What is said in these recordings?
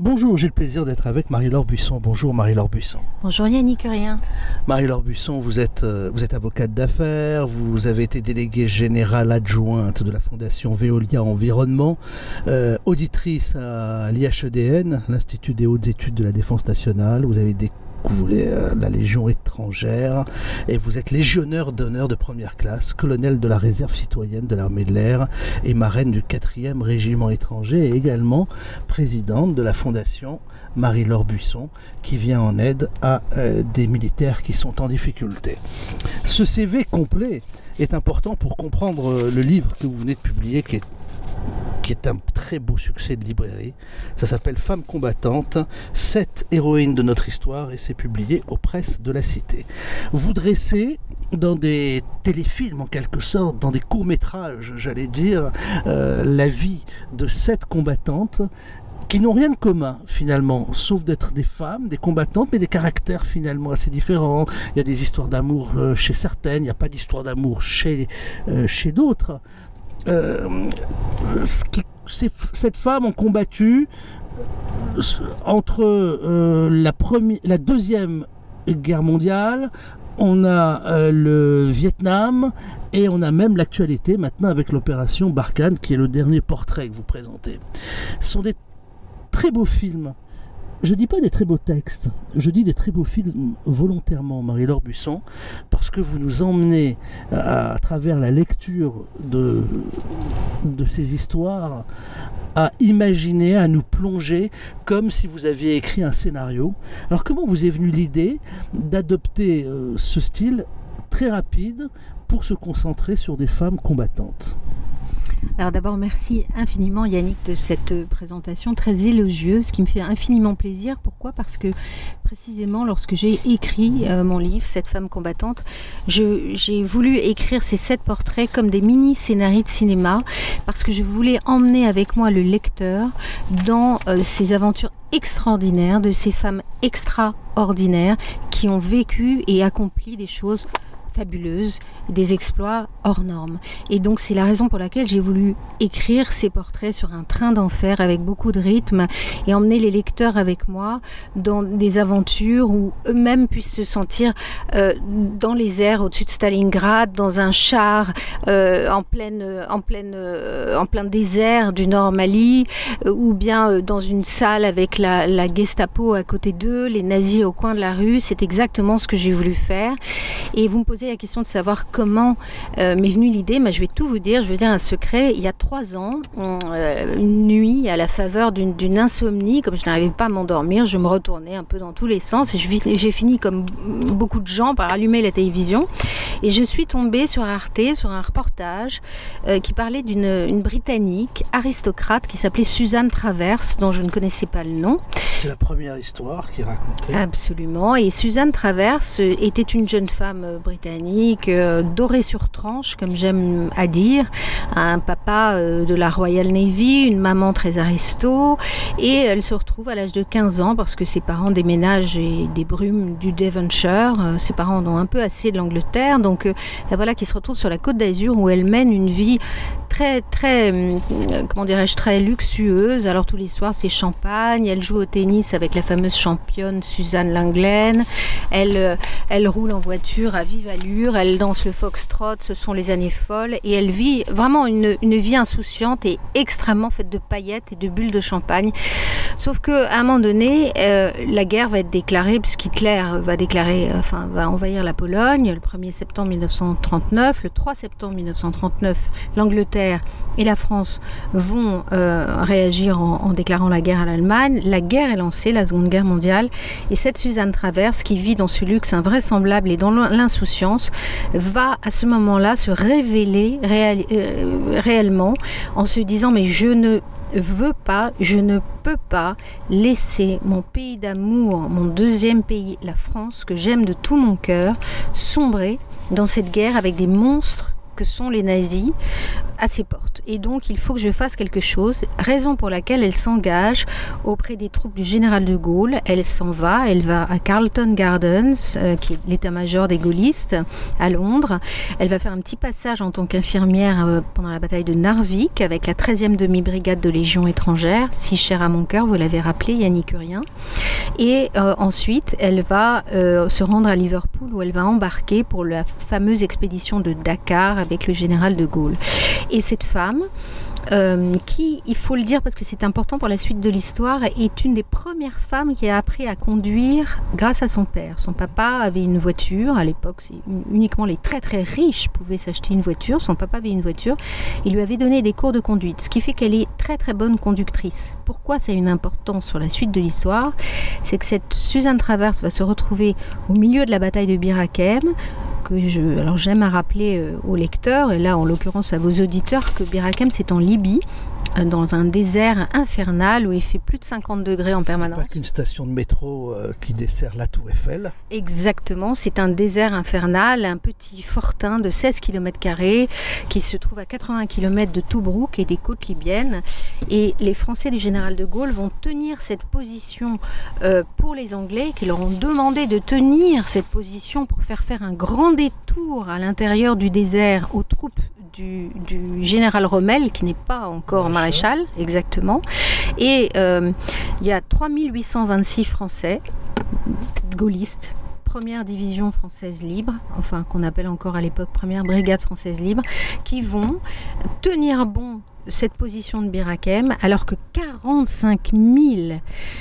Bonjour, j'ai le plaisir d'être avec Marie-Laure Buisson. Bonjour Marie-Laure Buisson. Bonjour Yannick Rien. Marie-Laure Buisson, vous êtes avocate d'affaires, vous avez été déléguée générale adjointe de la Fondation Veolia Environnement, auditrice à l'IHEDN, l'Institut des hautes études de la défense nationale. Vous avez découvert la Légion étrangère et vous êtes légionnaire d'honneur de première classe, colonel de la réserve citoyenne de l'armée de l'air et marraine du 4e régiment étranger et également présidente de la fondation Marie-Laure Buisson qui vient en aide à des militaires qui sont en difficulté. Ce CV complet est important pour comprendre le livre que vous venez de publier qui est un très beau succès de librairie. Ça s'appelle Femmes combattantes, 7 héroïnes de notre histoire et c'est publié aux presses de la Cité. Vous dressez dans des téléfilms en quelque sorte, dans des courts-métrages, j'allais dire, la vie de 7 combattantes qui n'ont rien de commun finalement, sauf d'être des femmes, des combattantes, mais des caractères finalement assez différents. Il y a des histoires d'amour chez certaines, il n'y a pas d'histoire d'amour chez d'autres. Cette femme ont combattu entre la deuxième guerre mondiale, on a le Vietnam et on a même l'actualité maintenant avec l'opération Barkhane qui est le dernier portrait que vous présentez. Ce sont des très beaux films. Je dis pas des très beaux textes, je dis des très beaux films volontairement, Marie-Laure Buisson, parce que vous nous emmenez à travers la lecture de ces histoires à imaginer, à nous plonger comme si vous aviez écrit un scénario. Alors comment vous est venue l'idée d'adopter ce style très rapide pour se concentrer sur des femmes combattantes ? Alors d'abord, merci infiniment Yannick de cette présentation très élogieuse qui me fait infiniment plaisir. Pourquoi ? Parce que précisément lorsque j'ai écrit mon livre, Cette femme combattante, j'ai voulu écrire ces 7 portraits comme des mini-scénarios de cinéma parce que je voulais emmener avec moi le lecteur dans ces aventures extraordinaires de ces femmes extraordinaires qui ont vécu et accompli des choses fabuleuses, des exploits hors normes. Et donc c'est la raison pour laquelle j'ai voulu écrire ces portraits sur un train d'enfer avec beaucoup de rythme et emmener les lecteurs avec moi dans des aventures où eux-mêmes puissent se sentir dans les airs au-dessus de Stalingrad, dans un char en plein désert du Nord Mali, ou bien dans une salle avec la Gestapo à côté d'eux, les nazis au coin de la rue. C'est exactement ce que j'ai voulu faire. Et vous me posez la question de savoir comment m'est venue l'idée. Mais je vais tout vous dire, je vais dire un secret. Il y a 3 ans, une nuit, à la faveur d'une insomnie, comme je n'arrivais pas à m'endormir, je me retournais un peu dans tous les sens et j'ai fini comme beaucoup de gens par allumer la télévision et je suis tombée sur Arte, sur un reportage qui parlait d'une Britannique aristocrate qui s'appelait Suzanne Travers, dont je ne connaissais pas le nom. C'est la première histoire qui est racontée. Absolument. Et Suzanne Travers était une jeune femme britannique, dorée sur tranche, comme j'aime à dire, un papa de la Royal Navy, une maman très aristo, et elle se retrouve à l'âge de 15 ans parce que ses parents déménagent et des brumes du Devonshire. Ses parents en ont un peu assez de l'Angleterre, donc voilà qu'ils se retrouvent sur la Côte d'Azur où elle mène une vie très très luxueuse. Alors tous les soirs c'est champagne, elle joue au tennis avec la fameuse championne Suzanne Lenglen, elle roule en voiture à vive allure, elle danse le foxtrot, ce sont les années folles et elle vit vraiment une vie insouciante et extrêmement faite de paillettes et de bulles de champagne. Sauf qu'à un moment donné, la guerre va être déclarée puisqu'Hitler va envahir la Pologne le 1er septembre 1939. Le 3 septembre 1939, l'Angleterre et la France vont réagir en déclarant la guerre à l'Allemagne. La guerre est lancée, la Seconde Guerre mondiale, et cette Suzanne Travers, qui vit dans ce luxe invraisemblable et dans l'insouciance, va à ce moment-là se révéler réellement en se disant « mais je ne peux pas laisser mon pays d'amour, mon deuxième pays, la France, que j'aime de tout mon cœur, sombrer dans cette guerre avec des monstres que sont les nazis à ses portes. Et donc, il faut que je fasse quelque chose, raison pour laquelle elle s'engage auprès des troupes du général de Gaulle. Elle va à Carlton Gardens, qui est l'état-major des gaullistes, à Londres. Elle va faire un petit passage en tant qu'infirmière pendant la bataille de Narvik, avec la 13e demi-brigade de Légion étrangère, si chère à mon cœur, vous l'avez rappelé, Yannick Urien. Et ensuite, elle va se rendre à Liverpool, où elle va embarquer pour la fameuse expédition de Dakar avec le général de Gaulle. Et cette femme, qui, il faut le dire parce que c'est important pour la suite de l'histoire, est une des premières femmes qui a appris à conduire grâce à son père. Son papa avait une voiture, à l'époque uniquement les très très riches pouvaient s'acheter une voiture, son papa avait une voiture, il lui avait donné des cours de conduite, ce qui fait qu'elle est très très bonne conductrice. Pourquoi ça a une importance sur la suite de l'histoire? C'est que cette Suzanne Travers va se retrouver au milieu de la bataille de Bir Hakeim, alors j'aime à rappeler aux lecteurs, et là en l'occurrence à vos auditeurs, que Bir Hakeim c'est en Libye, dans un désert infernal où il fait plus de 50 degrés en permanence. C'est pas qu'une station de métro qui dessert la Tour Eiffel. Exactement, c'est un désert infernal, un petit fortin de 16 km² qui se trouve à 80 km de Tobrouk et des côtes libyennes. Et les Français du général de Gaulle vont tenir cette position pour les Anglais, qui leur ont demandé de tenir cette position pour faire un grand détour à l'intérieur du désert aux troupes du général Rommel, qui n'est pas encore maréchal, exactement. Et il y a 3826 Français, gaullistes, première division française libre, enfin qu'on appelle encore à l'époque première brigade française libre, qui vont tenir bon cette position de Bir Hakeim, alors que 45 000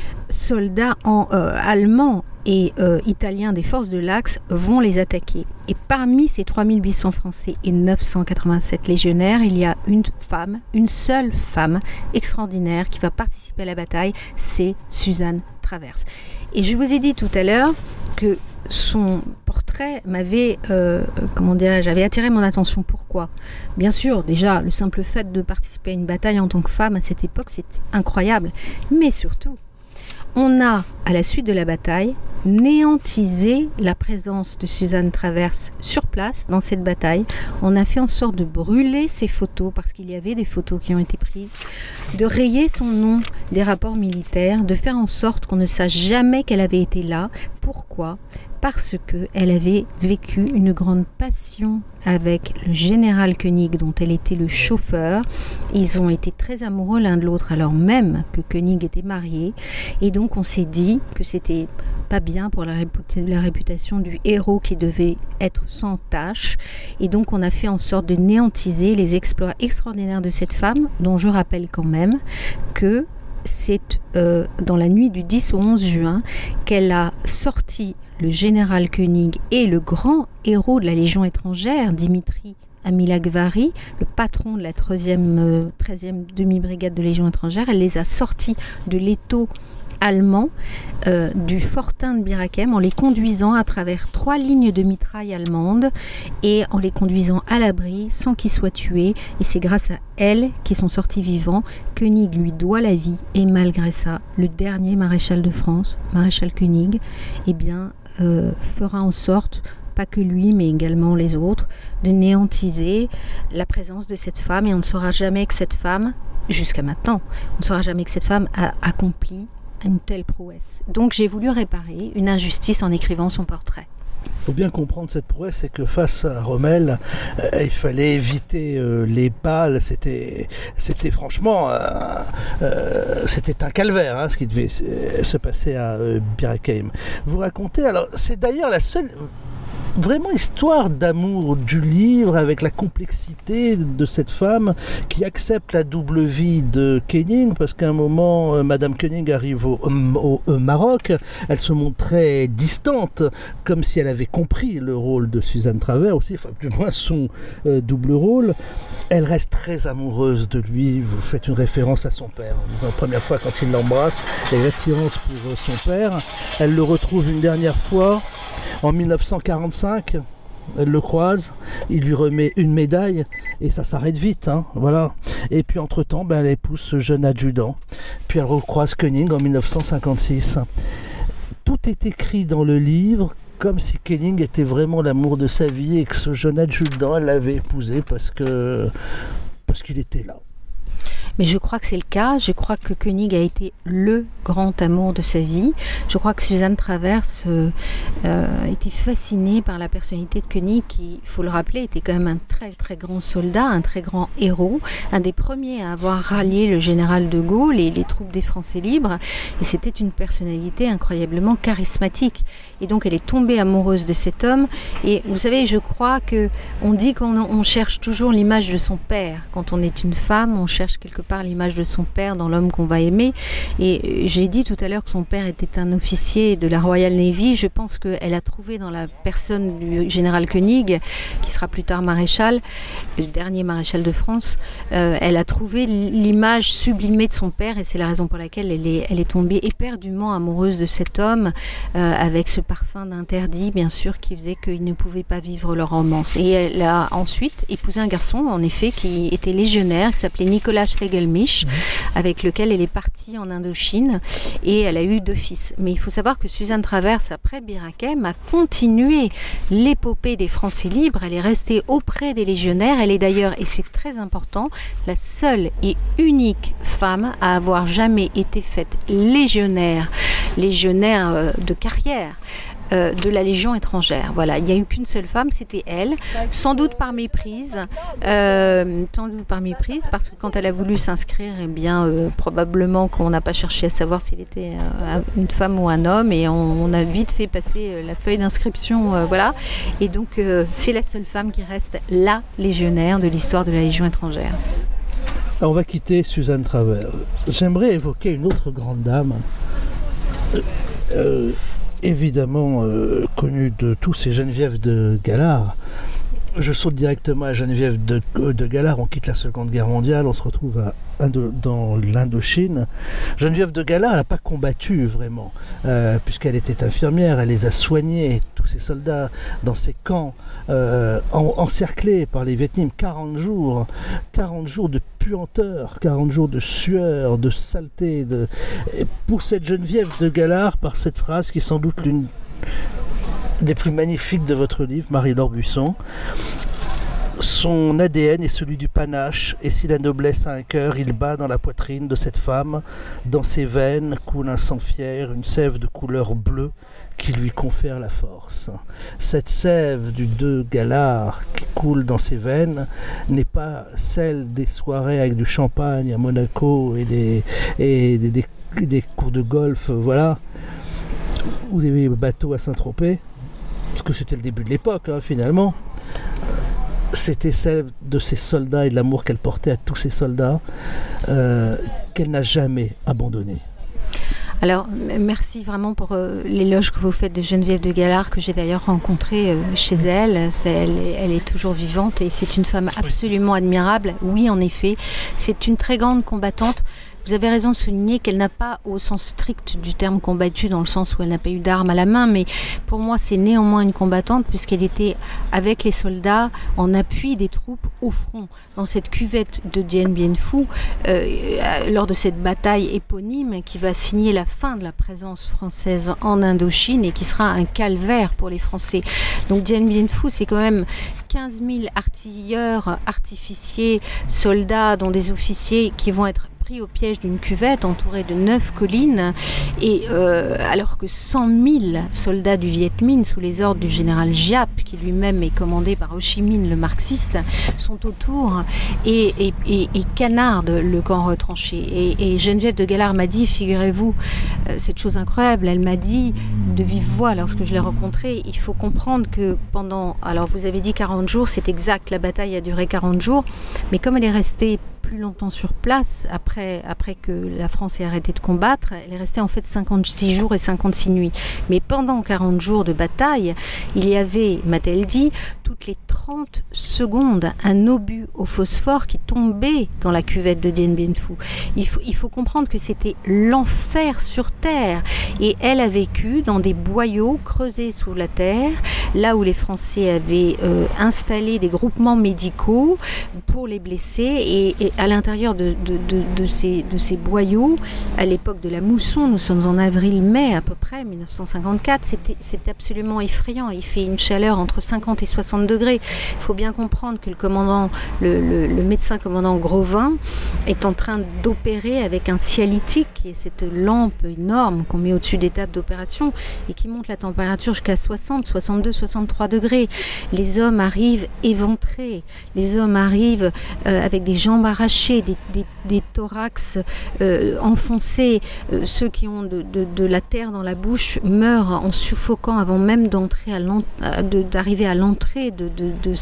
soldats allemands et italiens des forces de l'Axe vont les attaquer. Et parmi ces 3800 Français et 987 légionnaires, il y a une seule femme extraordinaire qui va participer à la bataille, c'est Suzanne Travers. Et je vous ai dit tout à l'heure que son portrait m'avait, j'avait attiré mon attention. Pourquoi ? Bien sûr, déjà, le simple fait de participer à une bataille en tant que femme à cette époque, c'est incroyable. Mais surtout, on a, à la suite de la bataille, néantisé la présence de Suzanne Travers sur place dans cette bataille. On a fait en sorte de brûler ses photos, parce qu'il y avait des photos qui ont été prises, de rayer son nom des rapports militaires, de faire en sorte qu'on ne sache jamais qu'elle avait été là. Pourquoi ? Parce qu'elle avait vécu une grande passion avec le général Koenig, dont elle était le chauffeur. Ils ont été très amoureux l'un de l'autre, alors même que Koenig était marié. Et donc on s'est dit que c'était pas bien pour la réputation du héros qui devait être sans tâche. Et donc on a fait en sorte de néantiser les exploits extraordinaires de cette femme, dont je rappelle quand même que c'est dans la nuit du 10 au 11 juin qu'elle a sorti le général Koenig et le grand héros de la Légion étrangère, Dimitri Amilagvari, le patron de la 13e demi-brigade de Légion étrangère. Elle les a sortis de l'étau allemand du fortin de Bir Hakeim en les conduisant à travers 3 lignes de mitraille allemandes et en les conduisant à l'abri sans qu'ils soient tués. Et c'est grâce à elle qu'ils sont sortis vivants. Koenig lui doit la vie, et malgré ça, le dernier maréchal de France, maréchal Koenig, fera en sorte, pas que lui mais également les autres, de néantiser la présence de cette femme. Et on ne saura jamais que cette femme, jusqu'à maintenant, on ne saura jamais que cette femme a accompli une telle prouesse. Donc j'ai voulu réparer une injustice en écrivant son portrait. Il faut bien comprendre cette prouesse, c'est que face à Rommel, il fallait éviter les balles. C'était franchement, c'était un calvaire, ce qui devait se passer à Bir Hakeim. Vous racontez, alors c'est d'ailleurs la seule vraiment histoire d'amour du livre, avec la complexité de cette femme qui accepte la double vie de Koenig, parce qu'à un moment, Madame Koenig arrive au Maroc, elle se montre très distante, comme si elle avait compris le rôle de Suzanne Travers aussi, enfin du moins son double rôle. Elle reste très amoureuse de lui. Vous faites une référence à son père en disant la première fois quand il l'embrasse, il y a une attirance pour son père. Elle le retrouve une dernière fois en 1945, elle le croise, il lui remet une médaille et ça s'arrête vite, voilà. Et puis entre-temps, elle épouse ce jeune adjudant. Puis elle recroise Koenig en 1956. Tout est écrit dans le livre comme si Koenig était vraiment l'amour de sa vie et que ce jeune adjudant l'avait épousé parce qu'il était là. Mais je crois que c'est le cas. Je crois que Koenig a été le grand amour de sa vie. Je crois que Suzanne Travers était fascinée par la personnalité de Koenig, qui, il faut le rappeler, était quand même un très très grand soldat, un très grand héros, un des premiers à avoir rallié le général de Gaulle et les troupes des Français libres. Et c'était une personnalité incroyablement charismatique. Et donc elle est tombée amoureuse de cet homme. Et vous savez, je crois que on dit qu'on cherche toujours l'image de son père. Quand on est une femme, on cherche quelque part l'image de son père dans l'homme qu'on va aimer. Et j'ai dit tout à l'heure que son père était un officier de la Royal Navy. Je pense qu'elle a trouvé dans la personne du général Koenig, qui sera plus tard maréchal, le dernier maréchal de France, elle a trouvé l'image sublimée de son père, et c'est la raison pour laquelle elle est tombée éperdument amoureuse de cet homme, avec ce parfum d'interdit, bien sûr, qui faisait qu'ils ne pouvaient pas vivre leur romance. Et elle a ensuite épousé un garçon, en effet, qui était légionnaire, qui s'appelait Nicolas Schlegelmilch, avec lequel elle est partie en Indochine, et elle a eu 2 fils. Mais il faut savoir que Suzanne Travers, après Bir Hakeim, a continué l'épopée des Français libres. Elle est restée auprès des légionnaires. Elle est d'ailleurs, et c'est très important, la seule et unique femme à avoir jamais été faite légionnaire de carrière de la Légion étrangère. Voilà, il n'y a eu qu'une seule femme, c'était elle, sans doute par méprise, parce que quand elle a voulu s'inscrire, eh bien, probablement qu'on n'a pas cherché à savoir s'il était une femme ou un homme, et on a vite fait passer la feuille d'inscription, voilà. Et donc, c'est la seule femme qui reste la légionnaire de l'histoire de la Légion étrangère. Alors, on va quitter Suzanne Travers. J'aimerais évoquer une autre grande dame, évidemment connue de tous, c'est Geneviève de Galard. Je saute directement à Geneviève de Galard. On quitte la Seconde Guerre mondiale, on se retrouve dans l'Indochine. Geneviève de Galard, elle n'a pas combattu vraiment, puisqu'elle était infirmière. Elle les a soignés, tous ces soldats, dans ces camps, encerclés par les Viet Minh. 40 jours de puanteur, 40 jours de sueur, de saleté. Et pour cette Geneviève de Galard, par cette phrase qui est sans doute l'une des plus magnifiques de votre livre, Marie-Laure Buisson. Son ADN est celui du panache, et si la noblesse a un cœur, il bat dans la poitrine de cette femme. Dans ses veines coule un sang fier, une sève de couleur bleue qui lui confère la force. Cette sève du de Galard qui coule dans ses veines n'est pas celle des soirées avec du champagne à Monaco et des cours de golf, voilà, ou des bateaux à Saint-Tropez, parce que c'était le début de l'époque, finalement. C'était celle de ses soldats et de l'amour qu'elle portait à tous ses soldats, qu'elle n'a jamais abandonné. Alors, merci vraiment pour l'éloge que vous faites de Geneviève de Galard, que j'ai d'ailleurs rencontrée chez elle. Elle est toujours vivante et c'est une femme absolument admirable. Oui, en effet, c'est une très grande combattante. Vous avez raison de souligner qu'elle n'a pas, au sens strict du terme combattu, dans le sens où elle n'a pas eu d'armes à la main, mais pour moi c'est néanmoins une combattante, puisqu'elle était avec les soldats en appui des troupes au front, dans cette cuvette de Dien Bien Phu, lors de cette bataille éponyme qui va signer la fin de la présence française en Indochine et qui sera un calvaire pour les Français. Donc Dien Bien Phu, c'est quand même 15 000 artilleurs, artificiers, soldats, dont des officiers qui vont être pris au piège d'une cuvette entourée de 9 collines, et alors que 100 000 soldats du Viet Minh, sous les ordres du général Giap, qui lui-même est commandé par Ho Chi Minh le marxiste, sont autour et canardent le camp retranché. Et Geneviève de Galard m'a dit, figurez-vous, cette chose incroyable, elle m'a dit de vive voix lorsque je l'ai rencontrée, il faut comprendre que pendant, alors vous avez dit 40 jours, c'est exact, la bataille a duré 40 jours, mais comme elle est restée plus longtemps sur place, après que la France ait arrêté de combattre, elle est restée en fait 56 jours et 56 nuits. Mais pendant 40 jours de bataille, il y avait, m'a-t-elle dit, toutes les 30 secondes, un obus au phosphore qui tombait dans la cuvette de Dien Bien Phu. Il faut comprendre que c'était l'enfer sur terre. Et elle a vécu dans des boyaux creusés sous la terre. là où les Français avaient installé des groupements médicaux pour les blessés, et à l'intérieur de ces boyaux, à l'époque de la mousson, nous sommes en avril-mai à peu près, 1954, c'était absolument effrayant. Il fait une chaleur entre 50 et 60 degrés. Il faut bien comprendre que le médecin commandant Grovin est en train d'opérer avec un cialytique, qui est cette lampe énorme qu'on met au-dessus des tables d'opération et qui monte la température jusqu'à 60, 62, 63 degrés. Les hommes arrivent éventrés, les hommes arrivent avec des jambes arrachées, des thorax enfoncés. Ceux qui ont de la terre dans la bouche meurent en suffoquant avant même d'arriver à l'entrée de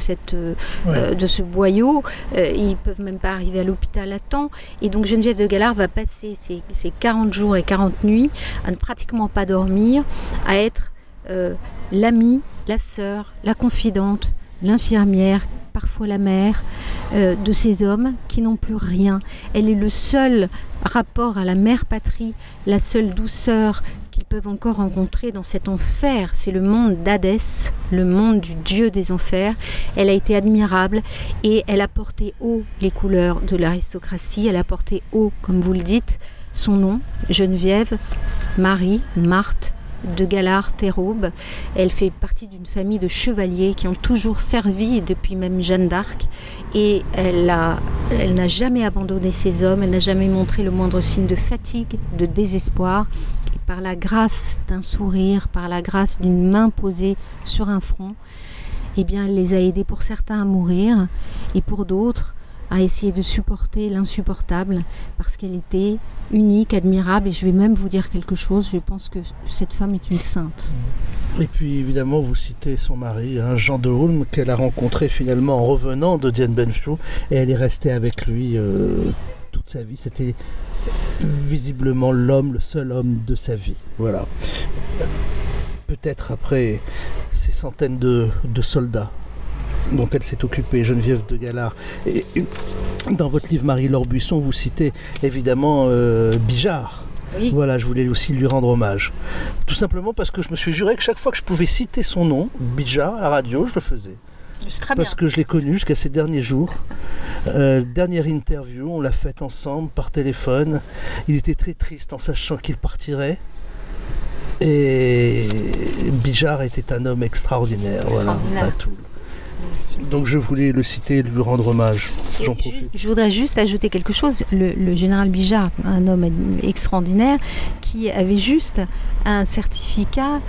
ce boyau. Ils ne peuvent même pas arriver à l'hôpital à temps. Et donc Geneviève de Galard va passer ces 40 jours et 40 nuits à ne pratiquement pas dormir, à être l'amie, la sœur, la confidente, l'infirmière, parfois la mère de ces hommes qui n'ont plus rien. Elle est le seul rapport à la mère patrie, la seule douceur qu'ils peuvent encore rencontrer dans cet enfer. C'est le monde d'Hadès, le monde du dieu des enfers. Elle a été admirable et elle a porté haut les couleurs de l'aristocratie. Elle a porté haut, comme vous le dites, son nom, Geneviève, Marie, Marthe de Galard-Théraube. Elle fait partie d'une famille de chevaliers qui ont toujours servi, depuis même Jeanne d'Arc, et elle n'a jamais abandonné ses hommes, elle n'a jamais montré le moindre signe de fatigue, de désespoir. Et par la grâce d'un sourire, par la grâce d'une main posée sur un front, eh bien, elle les a aidés pour certains à mourir et pour d'autres à essayer de supporter l'insupportable, parce qu'elle était unique, admirable, et je vais même vous dire quelque chose, je pense que cette femme est une sainte. Et puis évidemment vous citez son mari, Jean de Hulme, qu'elle a rencontré finalement en revenant de Dien Bien Phu, et elle est restée avec lui toute sa vie. C'était visiblement le seul homme de sa vie. Voilà. Peut-être après ces centaines de soldats dont elle s'est occupée, Geneviève de Galard. Et dans votre livre Marie-Laure Buisson, vous citez évidemment Bijard. Oui. Voilà, je voulais aussi lui rendre hommage. Tout simplement parce que je me suis juré que chaque fois que je pouvais citer son nom, Bijard, à la radio, je le faisais. C'est très parce bien. Que je l'ai connu jusqu'à ces derniers jours. Dernière interview, on l'a faite ensemble par téléphone. Il était très triste en sachant qu'il partirait. Et Bijard était un homme extraordinaire. Voilà, à Toul. Donc je voulais le citer et lui rendre hommage. J'en profite. Je voudrais juste ajouter quelque chose. Le général Bijard, un homme extraordinaire, qui avait juste un certificat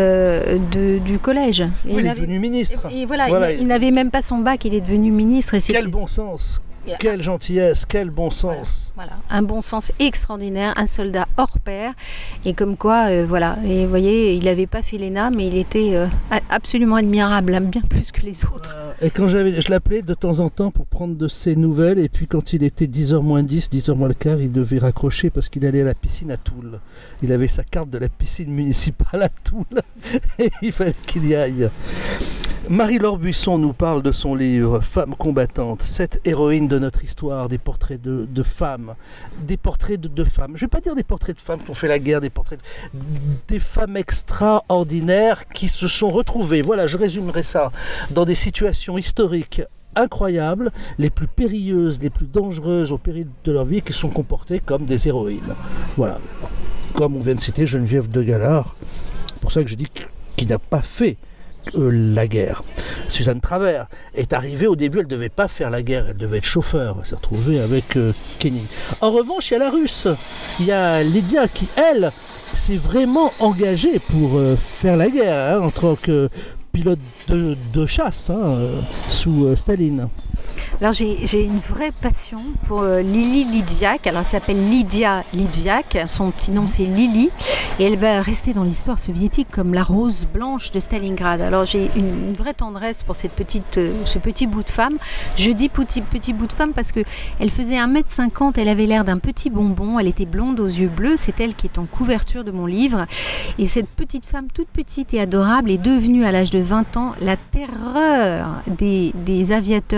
du collège. Oui, il est devenu ministre. Et voilà. Il n'avait même pas son bac, il est devenu ministre. Et quel bon sens! Quelle gentillesse, quel bon sens. Voilà. Un bon sens extraordinaire, un soldat hors pair. Et comme quoi, voilà. Et vous voyez, il n'avait pas fait l'ENA, mais il était absolument admirable, bien plus que les autres. Et quand je l'appelais de temps en temps pour prendre de ses nouvelles, et puis quand il était 10h moins 10, 10h moins le quart, il devait raccrocher parce qu'il allait à la piscine à Toul. Il avait sa carte de la piscine municipale à Toul et il fallait qu'il y aille. Marie-Laure Buisson nous parle de son livre « Femmes combattantes », cette héroïne de notre histoire, des portraits de femmes, des portraits de femmes. Je ne vais pas dire des portraits de femmes qui ont fait la guerre, des femmes extraordinaires qui se sont retrouvées, voilà, je résumerai ça, dans des situations historiques incroyables, les plus périlleuses, les plus dangereuses au péril de leur vie, qui sont comportées comme des héroïnes. Voilà, comme on vient de citer Geneviève de Galard, c'est pour ça que je dis qu'il n'a pas fait la guerre. Suzanne Travers est arrivée au début, elle ne devait pas faire la guerre, elle devait être chauffeur, elle s'est retrouvée avec Kenny. En revanche, il y a la Russe, il y a Lydia qui, elle, s'est vraiment engagée pour faire la guerre, en tant que pilote de chasse sous Staline. Alors j'ai une vraie passion pour Lili Lidviak. Alors elle s'appelle Lydia Lidviak, son petit nom c'est Lili, et elle va rester dans l'histoire soviétique comme la rose blanche de Stalingrad. Alors j'ai une vraie tendresse pour ce petit bout de femme. Je dis petit bout de femme parce qu'elle faisait 1m50, elle avait l'air d'un petit bonbon, elle était blonde aux yeux bleus, c'est elle qui est en couverture de mon livre. Et cette petite femme toute petite et adorable est devenue à l'âge de 20 ans la terreur des aviateurs de la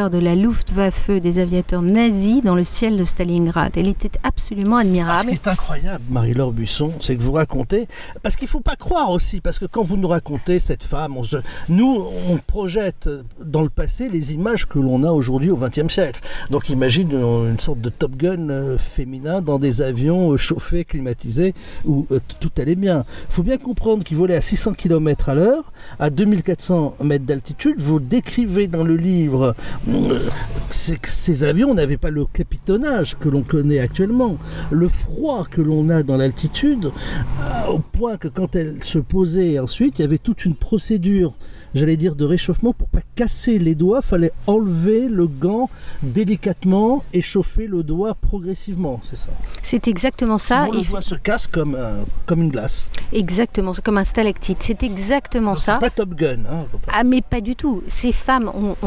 Luftwaffe, des aviateurs nazis dans le ciel de Stalingrad. Elle était absolument admirable. Ce qui est incroyable, Marie-Laure Buisson, c'est que vous racontez, parce qu'il ne faut pas croire aussi, parce que quand vous nous racontez cette femme, nous, on projette dans le passé les images que l'on a aujourd'hui au XXe siècle. Donc imagine une sorte de Top Gun féminin dans des avions chauffés, climatisés, où tout allait bien. Il faut bien comprendre qu'il volait à 600 km à l'heure, à 2400 mètres d'altitude. Vous décrivez dans le livre que ces avions n'avaient pas le capitonnage que l'on connaît actuellement, le froid que l'on a dans l'altitude, au point que quand elle se posait ensuite, il y avait toute une procédure, j'allais dire, de réchauffement pour pas casser les doigts. Il fallait enlever le gant délicatement et chauffer le doigt progressivement, c'est ça? C'est exactement ça. Sinon, le doigt se casse comme une glace. Exactement, comme un stalactite. C'est exactement ça. C'est pas Top Gun. Ah, mais pas du tout. Ces femmes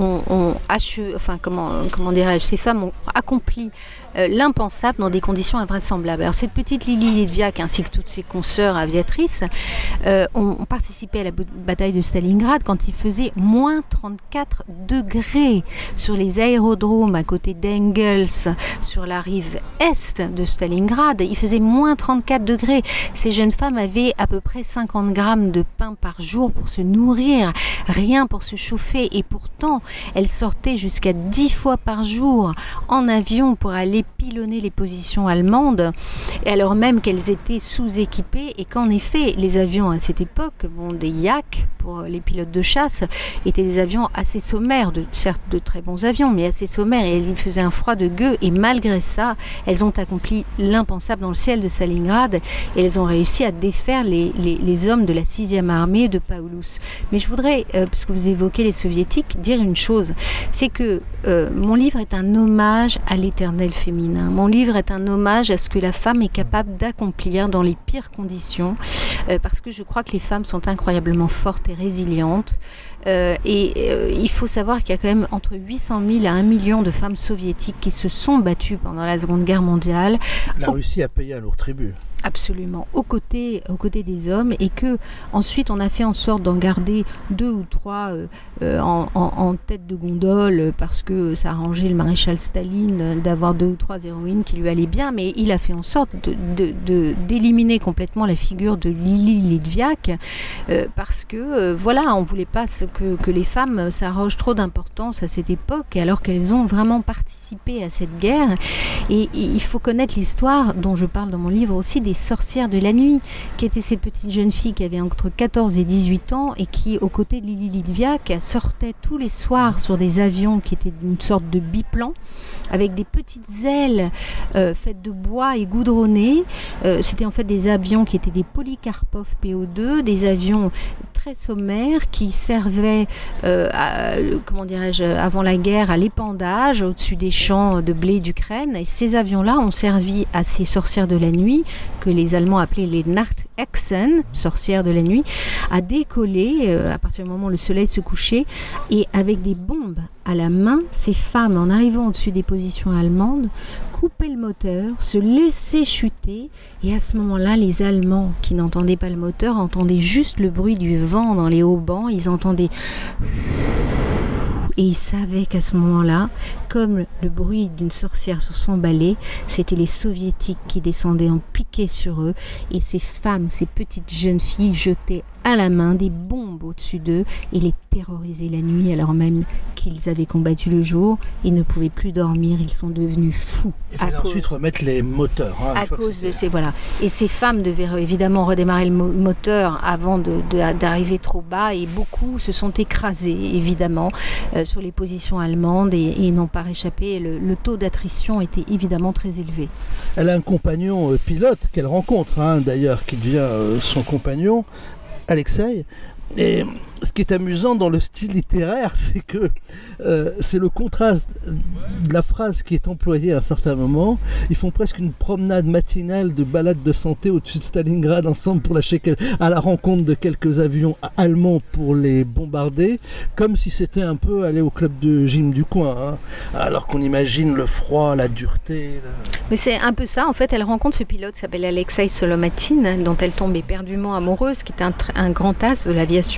ces femmes ont accompli l'impensable dans des conditions invraisemblables. Alors cette petite Lili Litviak ainsi que toutes ses consoeurs aviatrices ont participé à la bataille de Stalingrad quand il faisait moins 34 degrés sur les aérodromes à côté d'Engels, sur la rive est de Stalingrad. Il faisait moins 34 degrés. Ces jeunes femmes avaient à peu près 50 grammes de pain par jour pour se nourrir, rien pour se chauffer, et pourtant elles sortaient jusqu'à 10 fois par jour en avion pour aller pilonner les positions allemandes, et alors même qu'elles étaient sous-équipées, et qu'en effet les avions à cette époque, des Yak pour les pilotes de chasse, étaient des avions assez sommaires, certes de très bons avions, mais assez sommaires, et il faisait un froid de gueux, et malgré ça elles ont accompli l'impensable dans le ciel de Stalingrad, et elles ont réussi à défaire les hommes de la 6e armée de Paulus. Mais je voudrais, puisque vous évoquez les soviétiques, dire une chose, c'est que mon livre est un hommage à l'éternel féminin. Mon livre est un hommage à ce que la femme est capable d'accomplir dans les pires conditions, parce que je crois que les femmes sont incroyablement fortes et résilientes. Il faut savoir qu'il y a quand même entre 800 000 à 1 million de femmes soviétiques qui se sont battues pendant la Seconde Guerre mondiale. La Russie a payé un lourd tribut. Absolument, aux côtés des hommes, et que ensuite on a fait en sorte d'en garder 2 ou 3 en tête de gondole, parce que ça arrangeait le maréchal Staline d'avoir 2 ou 3 héroïnes qui lui allaient bien, mais il a fait en sorte d'éliminer complètement la figure de Lili Litviak, parce que on voulait pas que les femmes s'arrogent trop d'importance à cette époque, alors qu'elles ont vraiment participé à cette guerre. Et il faut connaître l'histoire dont je parle dans mon livre aussi, des sorcières de la nuit, qui étaient ces petites jeunes filles qui avaient entre 14 et 18 ans et qui, aux côtés de Lili Litviak, sortaient tous les soirs sur des avions qui étaient d'une sorte de biplan, avec des petites ailes faites de bois et goudronnées. C'était en fait des avions qui étaient des Polikarpov PO2, des avions très sommaires qui servaient avant la guerre à l'épandage au-dessus des champs de blé d'Ukraine. Et ces avions-là ont servi à ces sorcières de la nuit, que les Allemands appelaient les Nachthexen, sorcières de la nuit, à décoller à partir du moment où le soleil se couchait, et avec des bombes à la main, ces femmes, en arrivant au-dessus des positions allemandes, coupaient le moteur, se laissaient chuter, et à ce moment-là, les Allemands, qui n'entendaient pas le moteur, entendaient juste le bruit du vent dans les haubans. Ils entendaient... Et ils savaient qu'à ce moment-là, comme le bruit d'une sorcière sur son balai, c'était les soviétiques qui descendaient en piqué sur eux, et ces femmes, ces petites jeunes filles jetaient à la main des bombes au-dessus d'eux et les terrorisaient la nuit, alors même qu'ils avaient combattu le jour. Ils ne pouvaient plus dormir, ils sont devenus fous. Il fallait ensuite remettre les moteurs. À cause de ces... Voilà. Et ces femmes devaient évidemment redémarrer le moteur avant d'arriver trop bas, et beaucoup se sont écrasés, évidemment, sur les positions allemandes et n'ont pas réchappé. Le taux d'attrition était évidemment très élevé. Elle a un compagnon pilote qu'elle rencontre, d'ailleurs, qui devient son compagnon, Alexei. Et ce qui est amusant dans le style littéraire, c'est que c'est le contraste de la phrase qui est employée à un certain moment. Ils font presque une promenade matinale de balade de santé au-dessus de Stalingrad ensemble pour à la rencontre de quelques avions allemands pour les bombarder, comme si c'était un peu aller au club de gym du coin, alors qu'on imagine le froid, la dureté. Mais c'est un peu ça, en fait. Elle rencontre ce pilote qui s'appelle Alexei Solomatin, dont elle tombe éperdument amoureuse, qui est un grand as de l'aviation lui-même.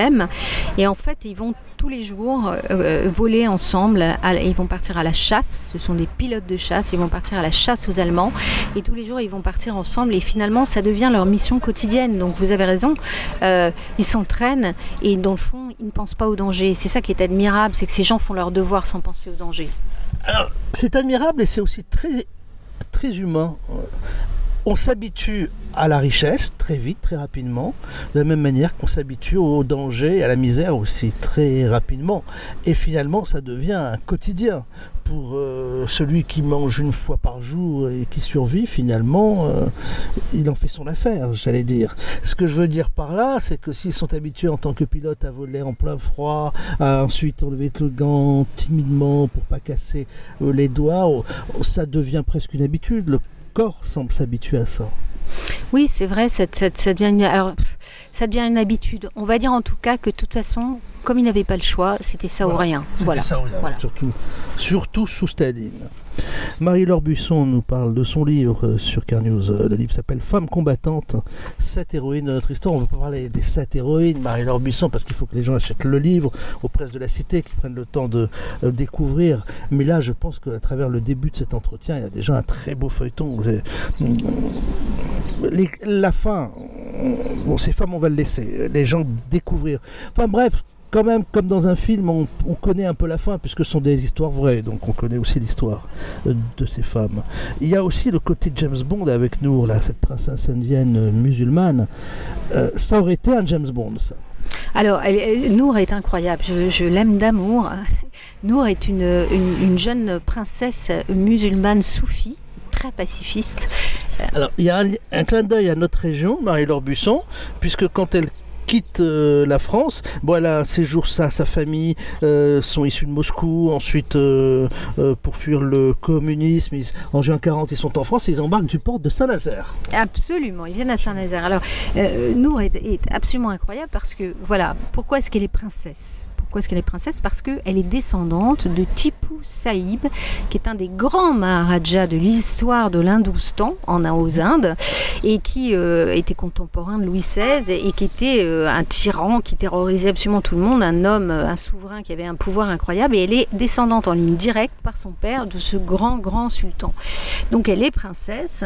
même. Et en fait, ils vont tous les jours voler ensemble. Ils vont partir à la chasse. Ce sont des pilotes de chasse. Ils vont partir à la chasse aux Allemands. Et tous les jours, ils vont partir ensemble. Et finalement, ça devient leur mission quotidienne. Donc, vous avez raison. Ils s'entraînent. Et dans le fond, ils ne pensent pas au danger. C'est ça qui est admirable. C'est que ces gens font leur devoir sans penser au danger. Alors, c'est admirable et c'est aussi très, très humain. On s'habitue à la richesse très vite, très rapidement, de la même manière qu'on s'habitue au danger et à la misère aussi très rapidement. Et finalement, ça devient un quotidien. Pour celui qui mange une fois par jour et qui survit, finalement, il en fait son affaire, j'allais dire. Ce que je veux dire par là, c'est que s'ils sont habitués en tant que pilote à voler en plein froid, à ensuite enlever le gant timidement pour pas casser les doigts, ça devient presque une habitude. Le corps semble s'habituer à ça. Oui, c'est vrai, ça devient une habitude. On va dire en tout cas que de toute façon, comme ils n'avaient pas le choix, c'était ça ou rien. C'était ça ou rien, voilà. Surtout sous Staline. Marie-Laure Buisson nous parle de son livre sur CarNews. Le livre s'appelle Femmes combattantes, 7 héroïnes de notre histoire. On ne va pas parler des 7 héroïnes, Marie-Laure Buisson, parce qu'il faut que les gens achètent le livre aux presses de la Cité, qu'ils prennent le temps de découvrir. Mais là, je pense qu'à travers le début de cet entretien, il y a déjà un très beau feuilleton. La fin, bon, ces femmes, on va le laisser, les gens découvrir. Enfin bref, quand même, comme dans un film, on connaît un peu la fin, puisque ce sont des histoires vraies, donc on connaît aussi l'histoire de ces femmes. Il y a aussi le côté James Bond avec Nour, là, cette princesse indienne musulmane. Ça aurait été un James Bond, ça. Alors, Nour est incroyable, je l'aime d'amour. Nour est une jeune princesse musulmane soufie, très pacifiste. Alors, il y a un clin d'œil à notre région, Marie-Laure Buisson, puisque quand elle quitte la France, bon, elle a un séjour, sa famille sont issus de Moscou, ensuite pour fuir le communisme, en juin 40 ils sont en France et ils embarquent du port de Saint-Nazaire. Absolument, ils viennent à Saint-Nazaire. Alors Nour est absolument incroyable parce que, voilà, pourquoi est-ce qu'elle est princesse ? Pourquoi est-ce qu'elle est princesse ? Parce qu'elle est descendante de Tipu Saïb, qui est un des grands maharajas de l'histoire de l'Hindoustan, aux Indes, et qui était contemporain de Louis XVI, et qui était un tyran qui terrorisait absolument tout le monde, un homme, un souverain qui avait un pouvoir incroyable, et elle est descendante en ligne directe par son père de ce grand sultan. Donc elle est princesse,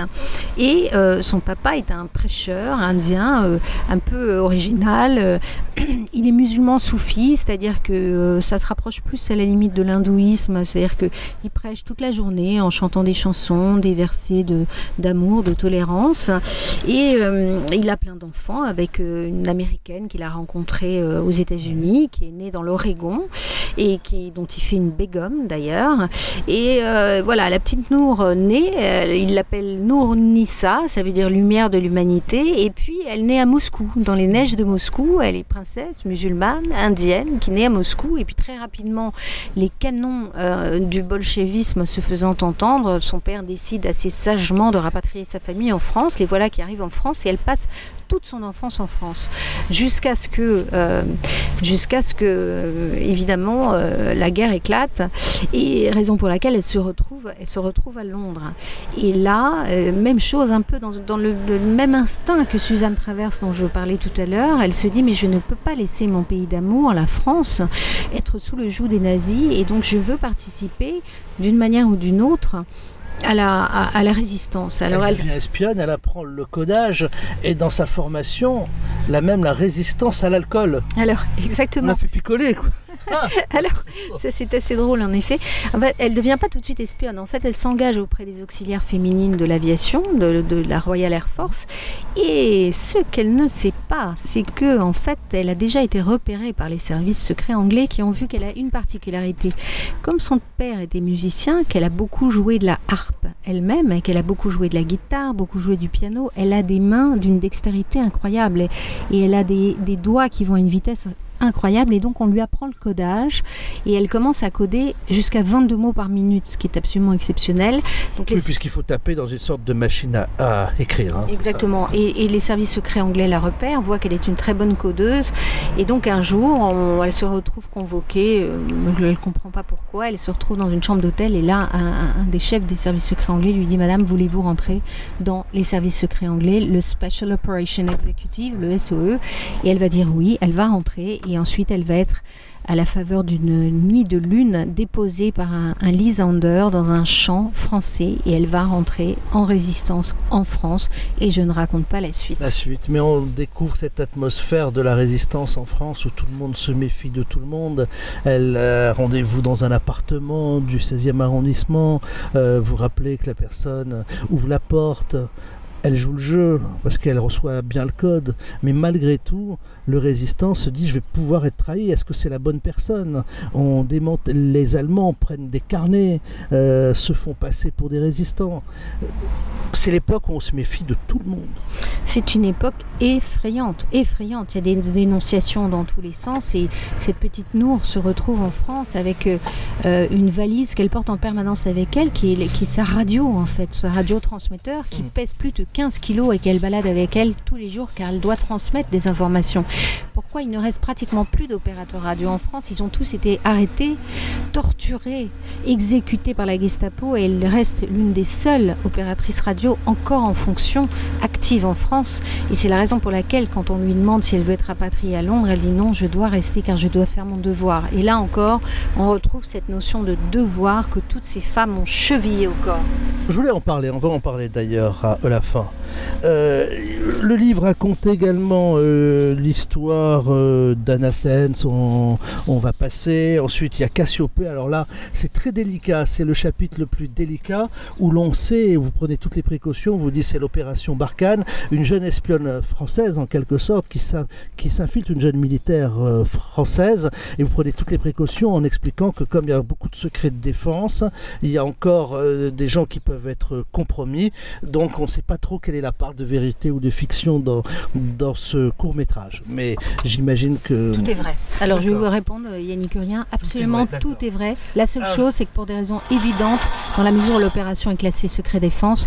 et son papa est un prêcheur indien, un peu original. Il est musulman soufi, c'est-à-dire que ça se rapproche plus à la limite de l'hindouisme, c'est-à-dire qu'il prêche toute la journée en chantant des chansons, des versets d'amour, de tolérance, et il a plein d'enfants avec une américaine qu'il a rencontrée aux États-Unis, qui est née dans l'Oregon et dont il fait une begum d'ailleurs, et voilà, la petite Nour naît, il l'appelle Nour Nissa, ça veut dire lumière de l'humanité, et puis elle naît à Moscou, dans les neiges de Moscou. Elle est princesse musulmane, indienne, qui naît à Moscou, et puis très rapidement, les canons du bolchevisme se faisant entendre, son père décide assez sagement de rapatrier sa famille en France. Les voilà qui arrivent en France, et elle passe toute son enfance en France, jusqu'à ce que évidemment la guerre éclate, et raison pour laquelle elle se retrouve à Londres. Et là, même chose, un peu dans le même instinct que Suzanne Travers dont je parlais tout à l'heure, elle se dit mais je ne peux pas laisser mon pays d'amour, la France, être sous le joug des nazis, et donc je veux participer d'une manière ou d'une autre à la résistance. Alors elle devient espionne, elle apprend le codage, et dans sa formation, la résistance à l'alcool. Alors, exactement. On a fait picoler, quoi. Alors, ça c'est assez drôle en effet. En fait, elle ne devient pas tout de suite espionne. En fait, elle s'engage auprès des auxiliaires féminines de l'aviation, de la Royal Air Force. Et ce qu'elle ne sait pas, c'est que en fait, elle a déjà été repérée par les services secrets anglais, qui ont vu qu'elle a une particularité. Comme son père était musicien, qu'elle a beaucoup joué de la harpe elle-même, et qu'elle a beaucoup joué de la guitare, beaucoup joué du piano, elle a des mains d'une dextérité incroyable, et elle a des doigts qui vont à une vitesse incroyable, et donc on lui apprend le codage, et elle commence à coder jusqu'à 22 mots par minute, ce qui est absolument exceptionnel. Donc oui, puisqu'il faut taper dans une sorte de machine à écrire. Hein, exactement, et les services secrets anglais la repèrent, voient qu'elle est une très bonne codeuse, et donc un jour, elle se retrouve convoquée, elle ne comprend pas pourquoi, elle se retrouve dans une chambre d'hôtel, et là, un des chefs des services secrets anglais lui dit « Madame, voulez-vous rentrer dans les services secrets anglais, le Special Operation Executive, le SOE ?» Et elle va dire oui, elle va rentrer, et ensuite elle va être à la faveur d'une nuit de lune déposée par un Lysander dans un champ français, et elle va rentrer en résistance en France, et je ne raconte pas la suite. La suite, mais on découvre cette atmosphère de la résistance en France où tout le monde se méfie de tout le monde. Elle rendez-vous dans un appartement du 16e arrondissement, vous rappelez que la personne ouvre la porte. Elle joue le jeu parce qu'elle reçoit bien le code, mais malgré tout, le résistant se dit je vais pouvoir être trahi. Est-ce que c'est la bonne personne? On démonte, les Allemands prennent des carnets, se font passer pour des résistants. C'est l'époque où on se méfie de tout le monde. C'est une époque effrayante, effrayante. Il y a des dénonciations dans tous les sens, et cette petite Nour se retrouve en France avec une valise qu'elle porte en permanence avec elle, qui est sa radio en fait, sa radiotransmetteur qui pèse plus de 15 kilos et qu'elle balade avec elle tous les jours car elle doit transmettre des informations. Pourquoi il ne reste pratiquement plus d'opérateurs radio en France? Ils ont tous été arrêtés, torturés, exécutés par la Gestapo, et elle reste l'une des seules opératrices radio encore en fonction, active en France. Et c'est la raison pour laquelle, quand on lui demande si elle veut être rapatriée à Londres, elle dit non, je dois rester car je dois faire mon devoir. Et là encore, on retrouve cette notion de devoir que toutes ces femmes ont chevillé au corps. Je voulais en parler, on va en parler d'ailleurs à la fin. Le livre raconte également l'histoire d'Anna Sens, on va passer. Ensuite, il y a Cassiopée. Alors là, c'est très délicat. C'est le chapitre le plus délicat où l'on sait, vous prenez toutes les précautions, vous dites c'est l'opération Barkhane, une jeune espionne française en quelque sorte qui s'infiltre, une jeune militaire française, et vous prenez toutes les précautions en expliquant que comme il y a beaucoup de secrets de défense, il y a encore des gens qui peuvent être compromis. Donc on ne sait pas trop quelle est la part de vérité ou de fiction dans ce court-métrage. Mais j'imagine que... Tout est vrai. Alors je vais vous répondre, Yannick Urien, absolument tout est vrai. La seule chose, c'est que pour des raisons évidentes, dans la mesure où l'opération est classée secret défense,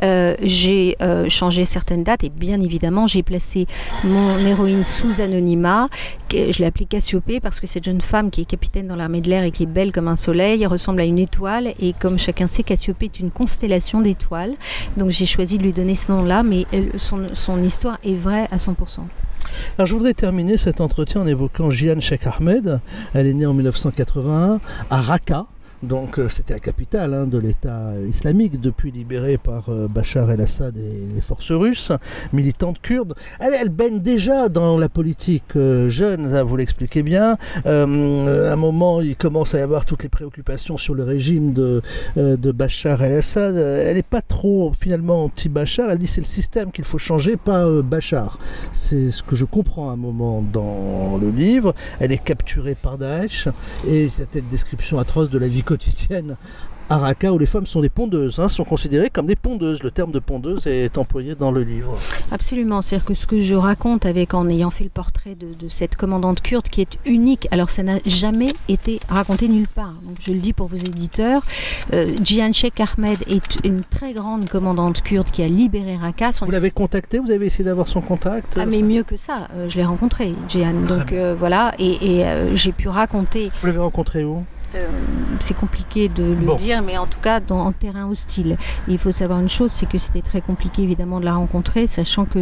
j'ai changé certaines dates, et bien évidemment, j'ai placé mon héroïne sous anonymat. Je l'ai appelée Cassiopée parce que cette jeune femme qui est capitaine dans l'armée de l'air et qui est belle comme un soleil ressemble à une étoile, et comme chacun sait, Cassiopée est une constellation d'étoiles. Donc j'ai choisi de lui donner ce nom-là, mais son histoire est vraie à 100%. Alors je voudrais terminer cet entretien en évoquant Jihan Sheikh Ahmed. Elle est née en 1981 à Raqqa. Donc c'était la capitale de l'État islamique, depuis libérée par Bachar el-Assad et les forces russes, militante kurde. Elle baigne déjà dans la politique jeune, là, vous l'expliquez bien. À un moment, il commence à y avoir toutes les préoccupations sur le régime de Bachar el-Assad. Elle n'est pas trop finalement anti-Bachar, elle dit c'est le système qu'il faut changer, pas Bachar. C'est ce que je comprends à un moment dans le livre. Elle est capturée par Daesh, et cette description atroce de la vie quotidienne à Raqqa, où les femmes sont des pondeuses, sont considérées comme des pondeuses. Le terme de pondeuse est employé dans le livre. Absolument, c'est-à-dire que ce que je raconte en ayant fait le portrait de cette commandante kurde qui est unique, alors ça n'a jamais été raconté nulle part. Donc je le dis pour vos éditeurs, Jihan Sheikh Ahmed est une très grande commandante kurde qui a libéré Raqqa. Vous l'avez contacté? Vous avez essayé d'avoir son contact? Ah mais mieux que ça, je l'ai rencontré, Jihan. Donc voilà, et j'ai pu raconter... Vous l'avez rencontré où? C'est compliqué de le dire, mais en tout cas en terrain hostile. Et il faut savoir une chose, c'est que c'était très compliqué évidemment de la rencontrer, sachant que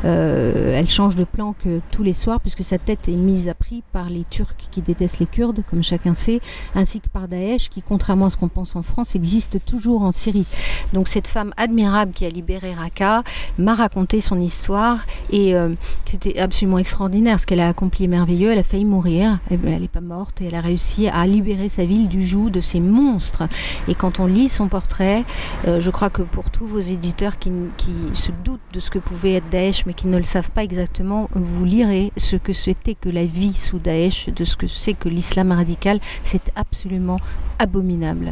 elle change de plan que tous les soirs, puisque sa tête est mise à prix par les Turcs qui détestent les Kurdes, comme chacun sait, ainsi que par Daesh, qui, contrairement à ce qu'on pense en France, existe toujours en Syrie. Donc cette femme admirable qui a libéré Raqqa m'a raconté son histoire, et c'était absolument extraordinaire ce qu'elle a accompli, merveilleux. Elle a failli mourir, elle n'est pas morte, et elle a réussi à libérer sa ville du joug de ces monstres. Et quand on lit son portrait, je crois que pour tous vos éditeurs qui se doutent de ce que pouvait être Daesh mais qui ne le savent pas exactement, vous lirez ce que c'était que la vie sous Daesh, de ce que c'est que l'islam radical. C'est absolument abominable.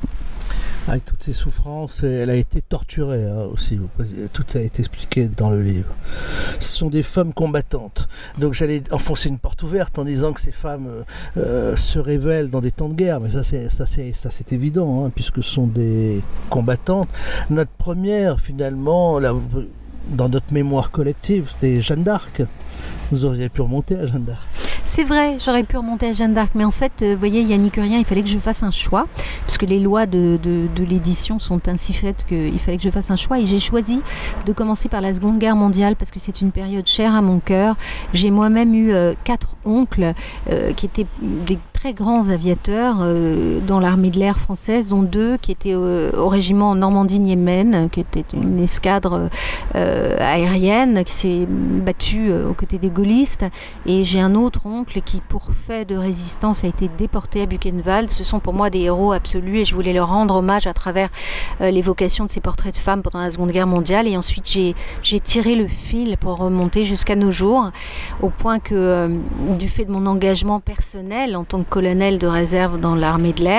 Avec toutes ses souffrances, elle a été torturée aussi. Tout a été expliqué dans le livre. Ce sont des femmes combattantes. Donc j'allais enfoncer une porte ouverte en disant que ces femmes se révèlent dans des temps de guerre, mais ça c'est évident, puisque ce sont des combattantes. Notre première, finalement, dans notre mémoire collective, c'était Jeanne d'Arc. Vous auriez pu remonter à Jeanne d'Arc. C'est vrai, j'aurais pu remonter à Jeanne d'Arc, mais en fait, vous voyez, Yannick Urien, il fallait que je fasse un choix, parce que les lois de l'édition sont ainsi faites qu'il fallait que je fasse un choix, et j'ai choisi de commencer par la Seconde Guerre mondiale, parce que c'est une période chère à mon cœur. J'ai moi-même eu 4 oncles qui étaient des très grands aviateurs dans l'armée de l'air française, dont 2 qui étaient au régiment Normandie-Niemen, qui était une escadre aérienne qui s'est battue aux côtés des gaullistes, et j'ai un autre oncle qui, pour fait de résistance, a été déporté à Buchenwald. Ce sont pour moi des héros absolus, et je voulais leur rendre hommage à travers l'évocation de ces portraits de femmes pendant la Seconde Guerre mondiale. Et ensuite j'ai tiré le fil pour remonter jusqu'à nos jours, au point que du fait de mon engagement personnel en tant que colonel de réserve dans l'armée de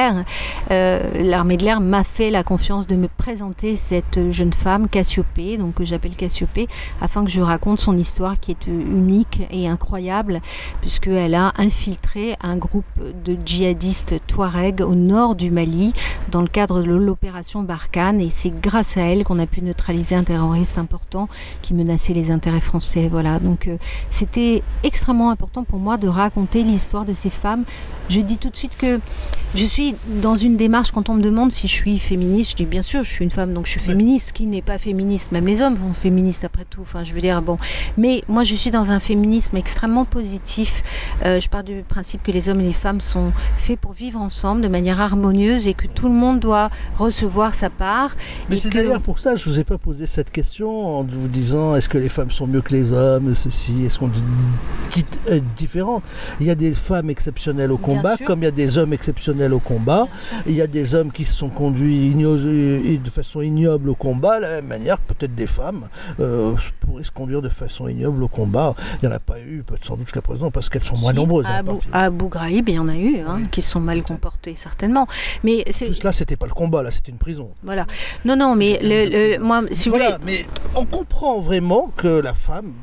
l'air m'a fait la confiance de me présenter cette jeune femme, Cassiopée, donc que j'appelle Cassiopée, afin que je raconte son histoire qui est unique et incroyable, puisqu'elle a infiltré un groupe de djihadistes touaregs au nord du Mali dans le cadre de l'opération Barkhane, et c'est grâce à elle qu'on a pu neutraliser un terroriste important qui menaçait les intérêts français. Voilà, donc c'était extrêmement important pour moi de raconter l'histoire de ces femmes. Je dis tout de suite que je suis dans une démarche, quand on me demande si je suis féministe, je dis bien sûr, je suis une femme, donc je suis féministe. Qui n'est pas féministe? Même les hommes sont féministes après tout. Enfin, je veux dire, bon. Mais moi, je suis dans un féminisme extrêmement positif. Je pars du principe que les hommes et les femmes sont faits pour vivre ensemble de manière harmonieuse, et que tout le monde doit recevoir sa part. Mais c'est d'ailleurs pour ça que je ne vous ai pas posé cette question en vous disant est-ce que les femmes sont mieux que les hommes, ceci, est-ce qu'on dit différentes. Il y a des femmes exceptionnelles au combat, comme il y a des hommes exceptionnels au combat. Il y a des hommes qui se sont conduits de façon ignoble au combat, de la même manière que peut-être des femmes pourraient se conduire de façon ignoble au combat. Il n'y en a pas eu, peut-être sans doute jusqu'à présent, parce qu'elles sont moins nombreuses. À Abu Ghraib, il y en a eu qui se sont mal comportés, certainement. Mais tout cela, c'était pas le combat, là, c'était une prison. Voilà. Non, mais moi, si vous voulez... Mais on comprend vraiment que la femme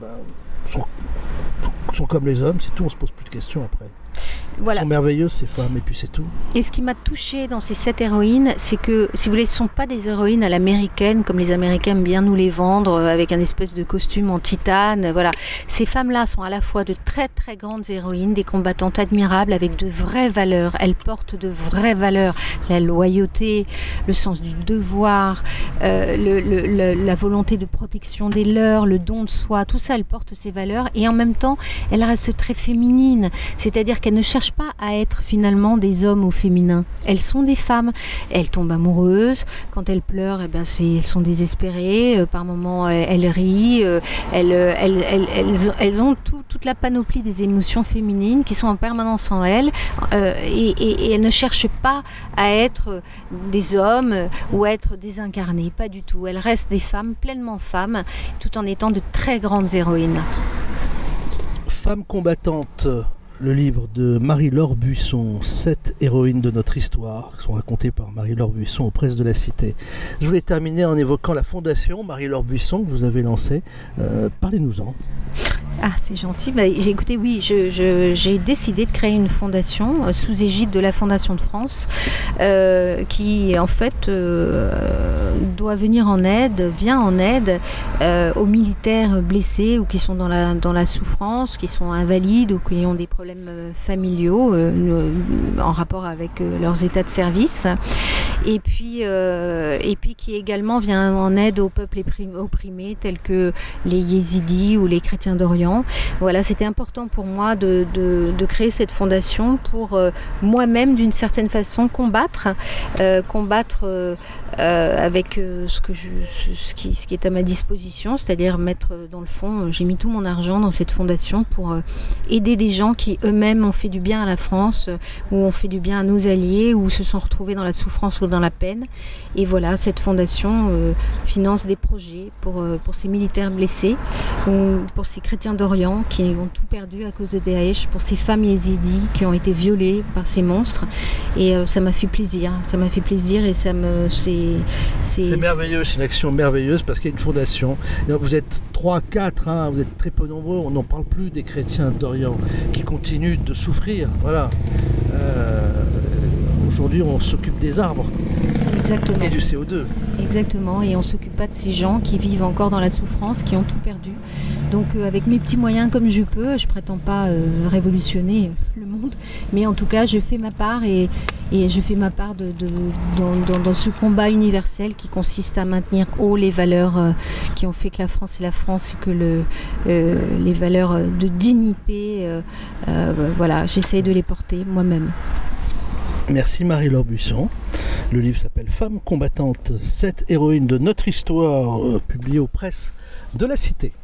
sont comme les hommes, c'est tout, on se pose plus de questions après. Voilà. Elles sont merveilleuses ces femmes, et puis c'est tout. Et ce qui m'a touchée dans ces 7 héroïnes, c'est que, si vous voulez, ce ne sont pas des héroïnes à l'américaine, comme les Américains aiment bien nous les vendre, avec un espèce de costume en titane. Voilà. Ces femmes-là sont à la fois de très très grandes héroïnes, des combattantes admirables avec de vraies valeurs. Elles portent de vraies valeurs, la loyauté, le sens du devoir, la volonté de protection des leurs, le don de soi, tout ça, elles portent ces valeurs, et en même temps, elles restent très féminines, c'est-à-dire qu'elles ne cherchent pas à être finalement des hommes au féminin. Elles sont des femmes, elles tombent amoureuses, quand elles pleurent, elles sont désespérées, par moments elles rient, elles ont toute la panoplie des émotions féminines qui sont en permanence en elles, et elles ne cherchent pas à être des hommes ou à être désincarnées, pas du tout. Elles restent des femmes, pleinement femmes, tout en étant de très grandes héroïnes. Femmes combattantes, le livre de Marie-Laure Buisson, 7 héroïnes de notre histoire, qui sont racontées par Marie-Laure Buisson aux Presses de la Cité. Je voulais terminer en évoquant la fondation Marie-Laure Buisson que vous avez lancée. Parlez-nous-en. Ah, c'est gentil. Écoutez, oui, j'ai décidé de créer une fondation sous égide de la Fondation de France qui, en fait, vient en aide aux militaires blessés ou qui sont dans la souffrance, qui sont invalides ou qui ont des problèmes familiaux en rapport avec leurs états de service. Et puis qui également vient en aide aux peuples opprimés tels que les Yézidis ou les chrétiens d'Orient. Voilà, c'était important pour moi de créer cette fondation pour moi-même d'une certaine façon combattre avec ce qui est à ma disposition, c'est-à-dire mettre dans le fond, j'ai mis tout mon argent dans cette fondation pour aider des gens qui eux-mêmes ont fait du bien à la France, ou ont fait du bien à nos alliés, ou se sont retrouvés dans la souffrance ou dans la peine. Et voilà, cette fondation finance des projets pour ces militaires blessés, ou pour ces chrétiens d'Orient qui ont tout perdu à cause de Daesh, pour ces femmes yézidis qui ont été violées par ces monstres. Et ça m'a fait plaisir. Et c'est merveilleux, c'est une action merveilleuse parce qu'il y a une fondation. Vous êtes 3, 4, vous êtes très peu nombreux, on n'en parle plus des chrétiens d'Orient qui continuent de souffrir. Voilà. Aujourd'hui, on s'occupe des arbres. Exactement. Et du CO2. Exactement, et on ne s'occupe pas de ces gens qui vivent encore dans la souffrance, qui ont tout perdu. Donc avec mes petits moyens comme je peux, je prétends pas révolutionner le monde, mais en tout cas je fais ma part et je fais ma part dans ce combat universel qui consiste à maintenir haut les valeurs qui ont fait que la France est la France et que les valeurs de dignité, voilà, j'essaye de les porter moi-même. Merci Marie-Laure Buisson. Le livre s'appelle Femmes combattantes, 7 héroïnes de notre histoire, publié aux presses de la Cité.